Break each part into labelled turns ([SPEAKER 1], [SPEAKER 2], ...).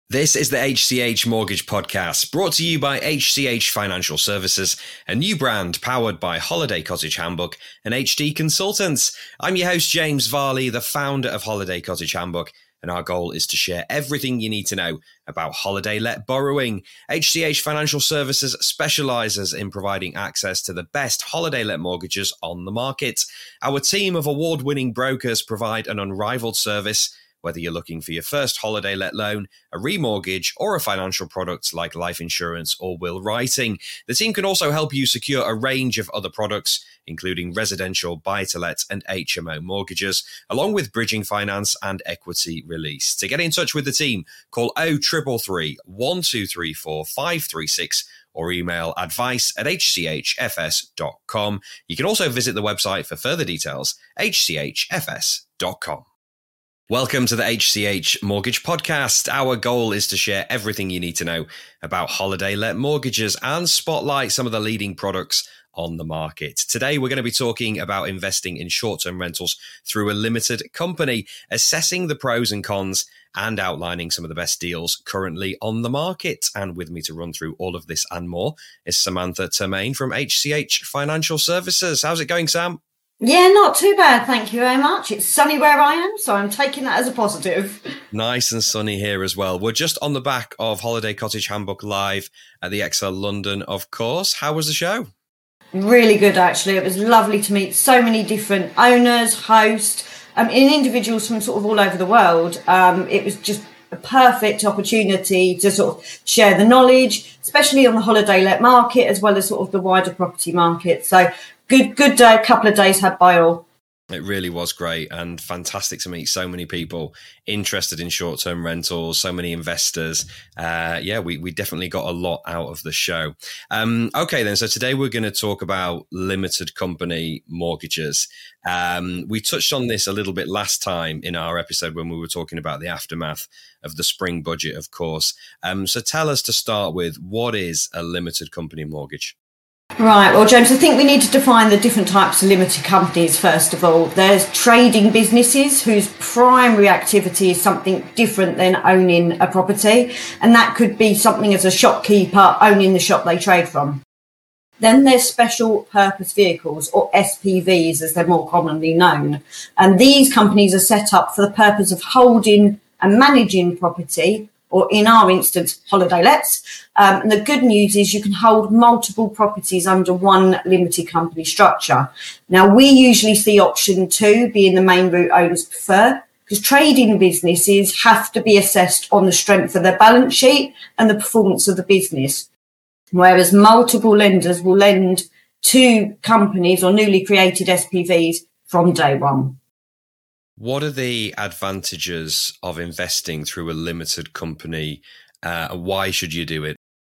[SPEAKER 1] This is the HCH Mortgage Podcast, brought to you by HCH Financial Services, a new brand powered by Holiday Cottage Handbook and HD Consultants. I'm your host, James Varley, the founder of Holiday Cottage Handbook, and our goal is to share everything you need to know about holiday-let borrowing. HCH Financial Services specialises in providing access to the best holiday-let mortgages on the market. Our team of award-winning brokers provide an unrivaled service, whether you're looking for your first holiday-let loan, a remortgage, or a financial product like life insurance or will writing. The team can also help you secure a range of other products, including residential, buy-to-let, and HMO mortgages, along with bridging finance and equity release. To get in touch with the team, call 0333 1234 536 or email advice@hchfs.com. You can also visit the website for further details, hchfs.com. Welcome to the HCH Mortgage Podcast. Our goal is to share everything you need to know about holiday-let mortgages and spotlight some of the leading products on the market. Today, we're going to be talking about investing in short-term rentals through a limited company, assessing the pros and cons, and outlining some of the best deals currently on the market. And with me to run through all of this and more is Samantha Termaine from HCH Financial Services. How's it going, Sam?
[SPEAKER 2] Yeah, not too bad, thank you very much. It's sunny where I am, so I'm taking that as a positive.
[SPEAKER 1] Nice and sunny here as well. We're just on the back of Holiday Cottage Handbook Live at the EXL London, of course. How was the show?
[SPEAKER 2] Really good, actually. It was lovely to meet so many different owners, hosts, and individuals from sort of all over the world. It was just a perfect opportunity to sort of share the knowledge, especially on the holiday-let market, as well as sort of the wider property market. So good couple of days had by all.
[SPEAKER 1] It really was great and fantastic to meet so many people interested in short-term rentals, so many investors. We definitely got a lot out of the show. Okay, then. So today we're going to talk about limited company mortgages. We touched on this a little bit last time in our episode when we were talking about the aftermath of the spring budget, of course. So tell us to start with, what is a limited company mortgage?
[SPEAKER 2] Right, well, James, I think we need to define the different types of limited companies, first of all. There's trading businesses whose primary activity is something different than owning a property, and that could be something as a shopkeeper owning the shop they trade from. Then there's special purpose vehicles, or SPVs as they're more commonly known, and these companies are set up for the purpose of holding and managing property, or in our instance, holiday lets. And the good news is you can hold multiple properties under one limited company structure. Now, we usually see option 2 being the main route owners prefer, because trading businesses have to be assessed on the strength of their balance sheet and the performance of the business, whereas multiple lenders will lend to companies or newly created SPVs from day one.
[SPEAKER 1] What are the advantages of investing through a limited company? Why should you do it?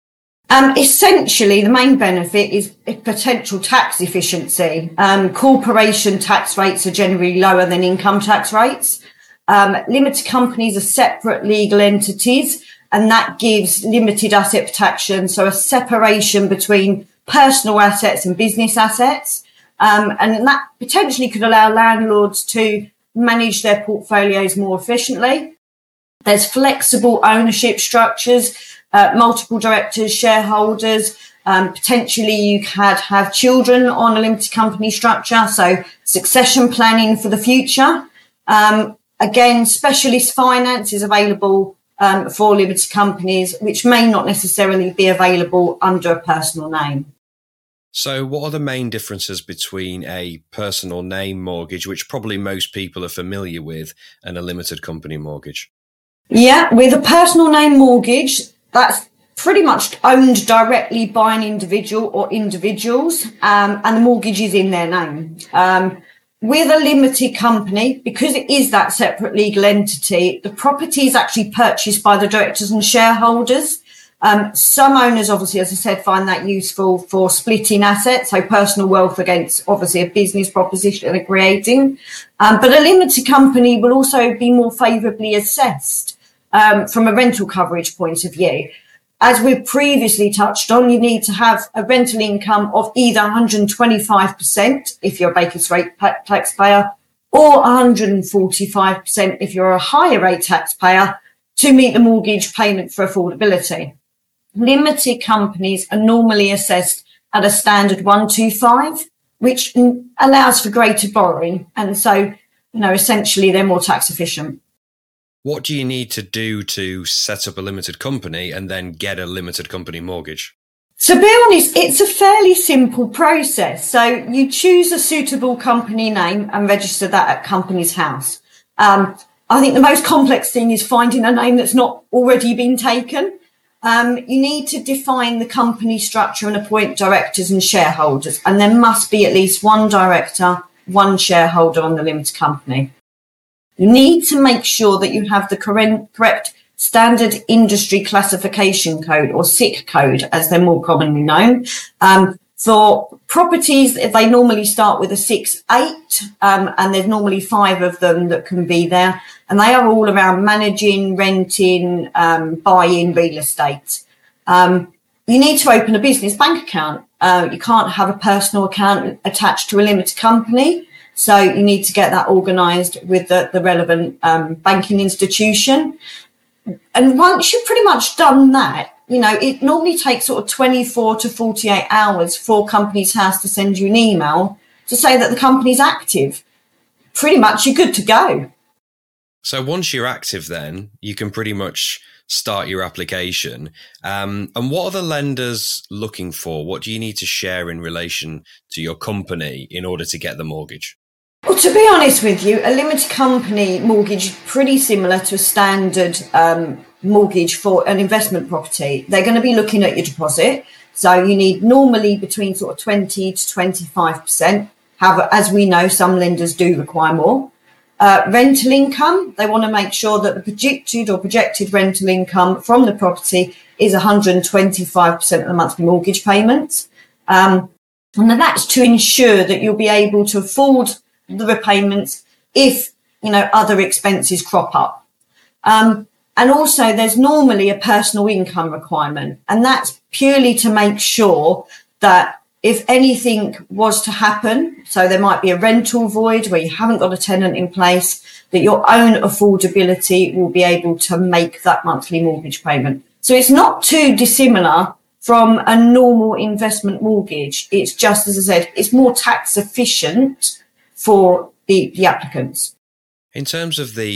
[SPEAKER 2] Essentially, the main benefit is potential tax efficiency. Corporation tax rates are generally lower than income tax rates. Limited companies are separate legal entities, and that gives limited asset protection, so a separation between personal assets and business assets. And that potentially could allow landlords to manage their portfolios more efficiently. There's flexible ownership structures, multiple directors, shareholders. Potentially you could have children on a limited company structure, so succession planning for the future. Again, specialist finance is available for limited companies, which may not necessarily be available under a personal name.
[SPEAKER 1] So what are the main differences between a personal name mortgage, which probably most people are familiar with, and a limited company mortgage?
[SPEAKER 2] Yeah, with a personal name mortgage, that's pretty much owned directly by an individual or individuals, and the mortgage is in their name. With a limited company, because it is that separate legal entity, the property is actually purchased by the directors and shareholders. Some owners, obviously, as I said, find that useful for splitting assets, so personal wealth against, obviously, a business proposition they're creating. But a limited company will also be more favourably assessed from a rental coverage point of view. As we've previously touched on, you need to have a rental income of either 125% if you're a Bakers rate taxpayer, or 145% if you're a higher rate taxpayer, to meet the mortgage payment for affordability. Limited companies are normally assessed at a standard 125, which allows for greater borrowing. And so, essentially they're more tax efficient.
[SPEAKER 1] What do you need to do to set up a limited company and then get a limited company mortgage?
[SPEAKER 2] To be honest, it's a fairly simple process. So you choose a suitable company name and register that at Companies House. I think the most complex thing is finding a name that's not already been taken. You need to define the company structure and appoint directors and shareholders. And there must be at least one director, one shareholder on the limited company. You need to make sure that you have the correct Standard Industry Classification Code, or SIC code, as they're more commonly known. For properties, they normally start with a 6-8, and there's normally 5 of them that can be there. And they are all around managing, renting, buying real estate. You need to open a business bank account. You can't have a personal account attached to a limited company. So you need to get that organised with the relevant banking institution. And once you've pretty much done that, it normally takes sort of 24 to 48 hours for Companies House to send you an email to say that the company's active. Pretty much you're good to go.
[SPEAKER 1] So once you're active, then you can pretty much start your application. And what are the lenders looking for? What do you need to share in relation to your company in order to get the mortgage?
[SPEAKER 2] Well, to be honest with you, a limited company mortgage is pretty similar to a standard mortgage for an investment property. They're going to be looking at your deposit. So you need normally between sort of 20 to 25%. However, as we know, some lenders do require more. Rental income, they want to make sure that the projected rental income from the property is 125% of the monthly mortgage payments. And that's to ensure that you'll be able to afford the repayments if, other expenses crop up. And also there's normally a personal income requirement, and that's purely to make sure that if anything was to happen, so there might be a rental void where you haven't got a tenant in place, that your own affordability will be able to make that monthly mortgage payment. So it's not too dissimilar from a normal investment mortgage. It's just, as I said, it's more tax efficient for the applicants.
[SPEAKER 1] In terms of the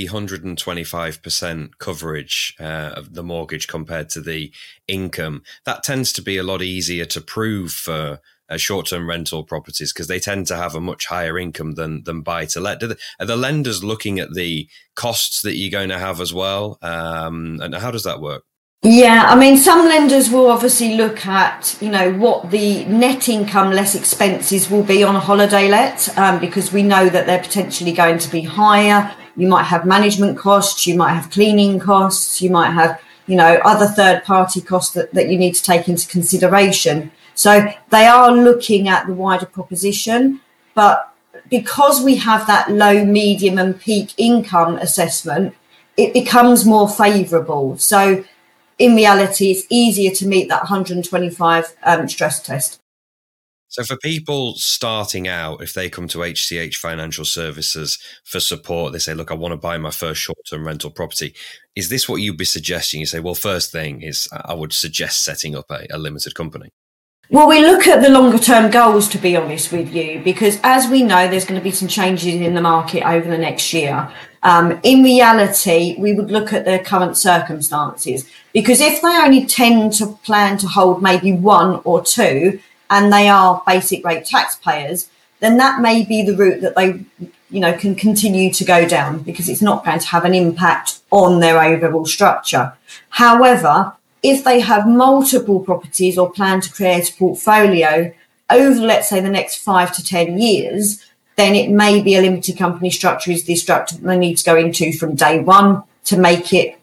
[SPEAKER 1] 125% coverage of the mortgage compared to the income, that tends to be a lot easier to prove for short-term rental properties because they tend to have a much higher income than buy-to-let. Are the lenders looking at the costs that you're going to have as well? And how does that work?
[SPEAKER 2] Yeah, some lenders will obviously look at, what the net income less expenses will be on a holiday let, because we know that they're potentially going to be higher. You might have management costs, you might have cleaning costs, you might have, other third-party costs that you need to take into consideration. So they are looking at the wider proposition, but because we have that low, medium and peak income assessment, it becomes more favourable. So in reality, it's easier to meet that 125 stress test.
[SPEAKER 1] So for people starting out, if they come to HCH Financial Services for support, they say, look, I want to buy my first short-term rental property. Is this what you'd be suggesting? You say, well, first thing is I would suggest setting up a limited company.
[SPEAKER 2] Well, we look at the longer term goals, to be honest with you, because as we know, there's going to be some changes in the market over the next year. In reality, we would look at their current circumstances, because if they only tend to plan to hold maybe 1 or 2 and they are basic rate taxpayers, then that may be the route that they, can continue to go down because it's not going to have an impact on their overall structure. However, if they have multiple properties or plan to create a portfolio over, let's say, the next 5 to 10 years, then it may be a limited company structure is the structure that they need to go into from day one to make it,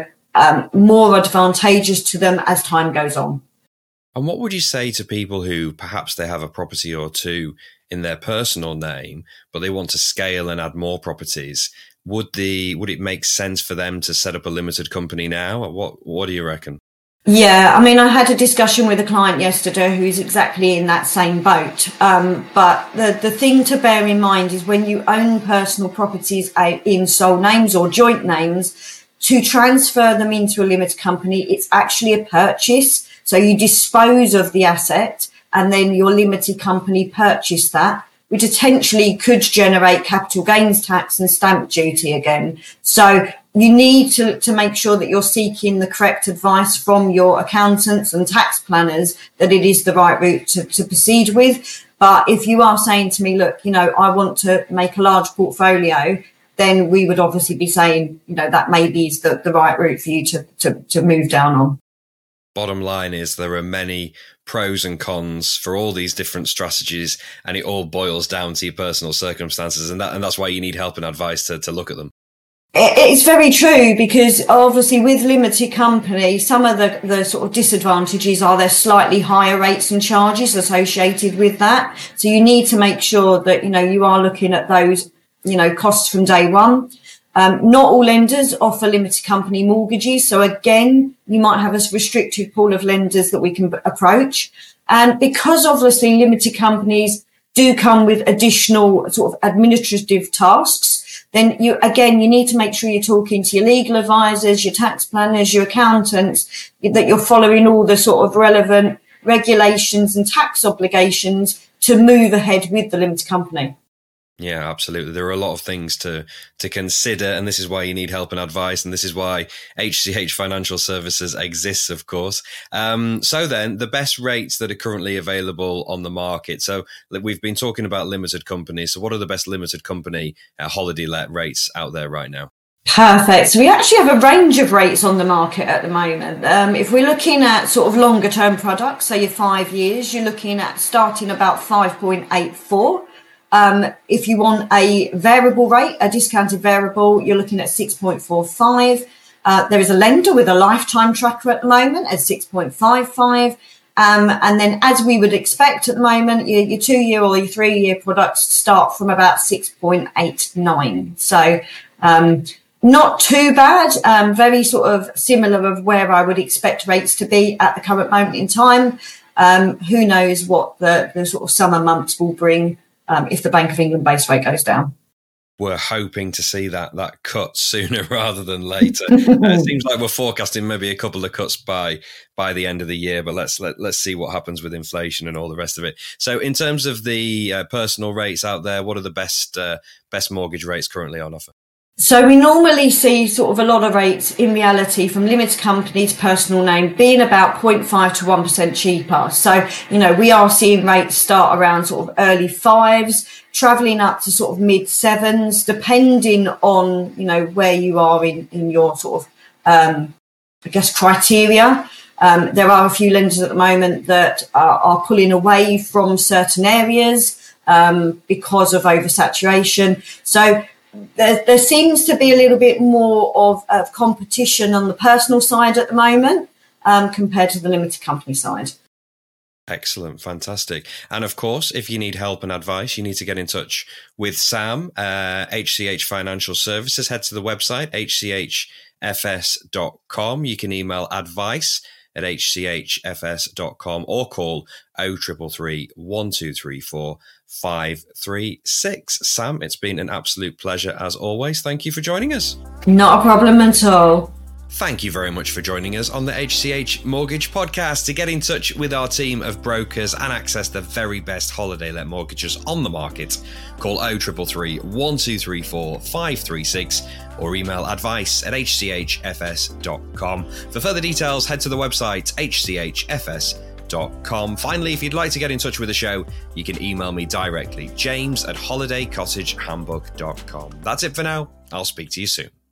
[SPEAKER 2] more advantageous to them as time goes on.
[SPEAKER 1] And what would you say to people who perhaps they have a property or two in their personal name, but they want to scale and add more properties? Would it make sense for them to set up a limited company now? What do you reckon?
[SPEAKER 2] Yeah, I had a discussion with a client yesterday who's exactly in that same boat. But the thing to bear in mind is when you own personal properties in sole names or joint names, to transfer them into a limited company, it's actually a purchase. So you dispose of the asset and then your limited company purchase that, which potentially could generate capital gains tax and stamp duty again. So you need to make sure that you're seeking the correct advice from your accountants and tax planners that it is the right route to proceed with. But if you are saying to me, look, I want to make a large portfolio, then we would obviously be saying, that maybe is the right route for you to move down on.
[SPEAKER 1] Bottom line is there are many pros and cons for all these different strategies, and it all boils down to your personal circumstances, and that's why you need help and advice to look at them.
[SPEAKER 2] It's very true, because obviously with limited company, some of the sort of disadvantages are there's slightly higher rates and charges associated with that. So you need to make sure that, you are looking at those, costs from day one. Not all lenders offer limited company mortgages. So again, you might have a restricted pool of lenders that we can approach. And because obviously limited companies do come with additional sort of administrative tasks, then you need to make sure you're talking to your legal advisors, your tax planners, your accountants, that you're following all the sort of relevant regulations and tax obligations to move ahead with the limited company.
[SPEAKER 1] Yeah, absolutely. There are a lot of things to consider, and this is why you need help and advice, and this is why HCH Financial Services exists, of course. So then, the best rates that are currently available on the market. So we've been talking about limited companies. So what are the best limited company holiday let rates out there right now?
[SPEAKER 2] Perfect. So we actually have a range of rates on the market at the moment. If we're looking at sort of longer term products, so your 5 years, you're looking at starting about 5.84. If you want a variable rate, a discounted variable, you're looking at 6.45. There is a lender with a lifetime tracker at the moment at 6.55. And then as we would expect at the moment, your 2-year or your 3-year products start from about 6.89. So not too bad, very sort of similar of where I would expect rates to be at the current moment in time. Who knows what the sort of summer months will bring if the Bank of England base rate goes down.
[SPEAKER 1] We're hoping to see that cut sooner rather than later. It seems like we're forecasting maybe a couple of cuts by the end of the year, but let's see what happens with inflation and all the rest of it. So in terms of the personal rates out there, what are the best mortgage rates currently on offer?
[SPEAKER 2] So we normally see sort of a lot of rates in reality from limited company to personal name being about 0.5 to 1% cheaper. So, we are seeing rates start around sort of early 5s, travelling up to sort of mid 7s, depending on, where you are in your sort of, criteria. There are a few lenders at the moment that are pulling away from certain areas because of oversaturation. So there seems to be a little bit more of competition on the personal side at the moment compared to the limited company side.
[SPEAKER 1] Excellent. Fantastic. And of course, if you need help and advice, you need to get in touch with Sam, HCH Financial Services. Head to the website, hchfs.com. You can email advice@hchfs.com or call 0333 1234 536. Sam, it's been an absolute pleasure as always. Thank you for joining us.
[SPEAKER 2] Not a problem at all.
[SPEAKER 1] Thank you very much for joining us on the HCH Mortgage Podcast. To get in touch with our team of brokers and access the very best holiday let mortgages on the market, call 0333 1234 536 or email advice@hchfs.com. For further details, head to the website hchfs.com. Finally, if you'd like to get in touch with the show, you can email me directly, james@holidaycottagehandbook.com. That's it for now. I'll speak to you soon.